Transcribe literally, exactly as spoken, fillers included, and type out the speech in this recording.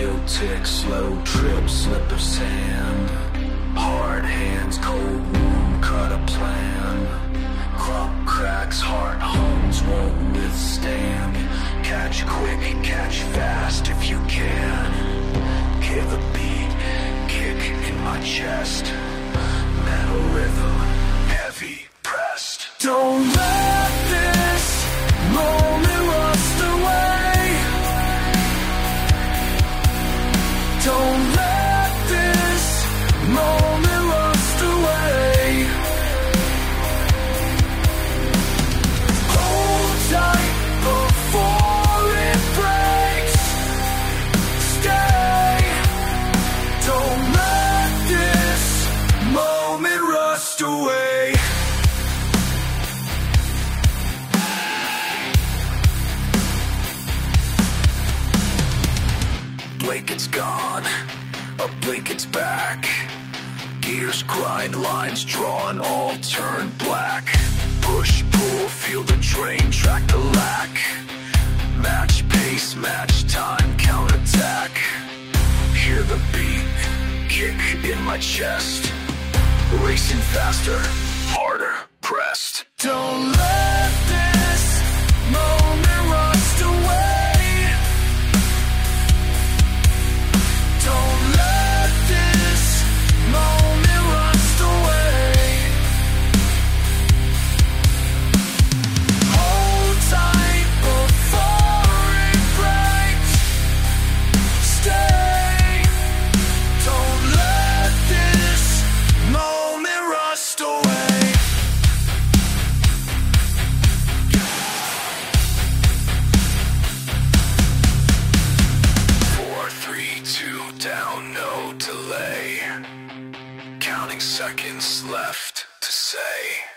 still ticks, slow trip, slip of sand. Hard hands, cold wound, cut a plan. Crop cracks, heart hums, won't withstand. Catch quick, catch fast if you can. Hear the beat, kick in my chest. Metal rhythm, heavy pressed. Don't let this moment rust away. Don't let this moment rust away. Hold tight before it breaks. Stay. Don't let this moment rust away. Blink, it's gone. A blink, it's back. Gears grind, lines drawn, all turn black. Push, pull, feel the drain, track the lack. Match pace, match time, counterattack. Hear the beat, kick in my chest. Racing faster, harder, pressed. Don't let this moment rust away. Don't let this moment rust away. Hold tight before it breaks. Stay. Don't let this moment rust away. Four, three, two, down, no delay. Counting seconds left to say.